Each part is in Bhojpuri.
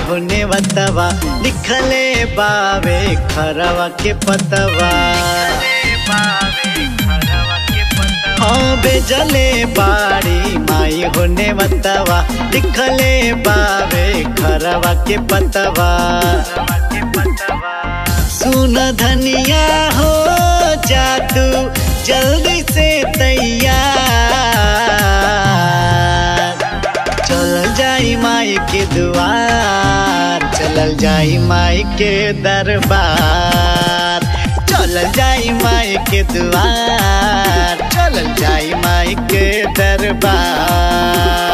होने बतवा लिखले बावे खरवा के पतवा। हाँ बेजले बाड़ी माई होने बतवा लिखले बावे खरवा के पतवा। सुन धनिया हो जा तू जल्दी से तैयार, चल जाई माई के दुआर, चलल जाई माई के दरबार, चलल जाई माई के दुआर, चलल जाई माई के दरबार।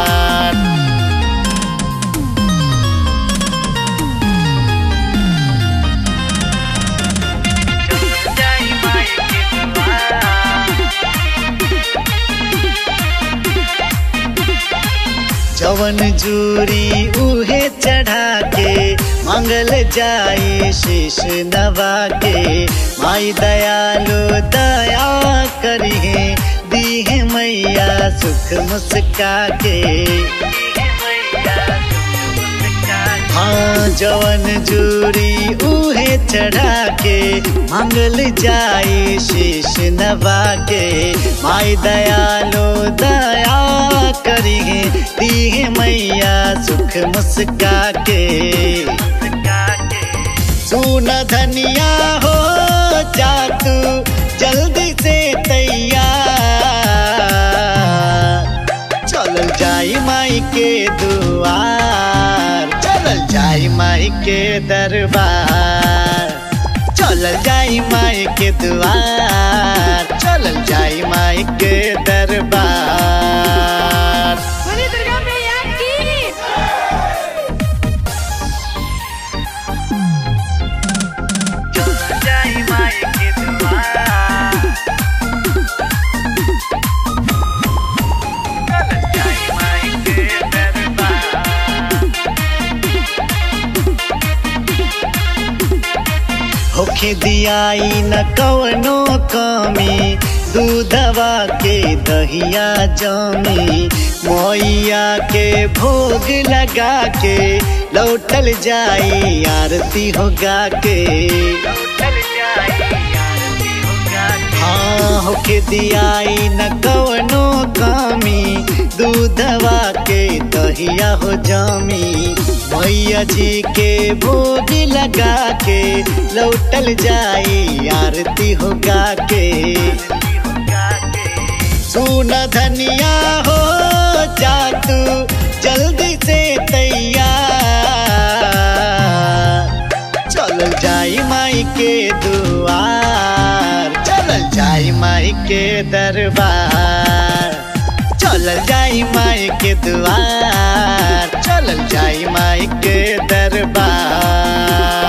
जवन जूरी उहे चढ़ा के मंगल जाई शीश नवा के। माई दयालु दया करिहे दीहे मैया सुख मुस्का के। हाँ जवन जूरी उहे चढ़ा के मंगल जाई शीश नवा के। माई दयालु दया करिहे दीहे मैया सुख मुस्का के। सुन धनिया हो जा तू जल्दी से तैयार, चल जाई माई के दुआर, चल जाई माई के दरबार, चल जाई माई के दुआर, चल जाई माई के दरबार। होखे दियाई न कवनो कमी दूधवा के दहिया जमी। मैया के भोग लगा के लौटल जाई आरती होगा के। हाँ होके दियाई न कवनो कमी दूधवा के दहिया हो जमी। मैया जी के भोग लगा के लौटल जाई आरती होगा के। सुन धनिया हो जा तू जल्दी से तैयार, चल जाई माई के दुआर, चल जाई माई के दरबार, चल जाई माई के दुआर, चल जाई माई के दरबार।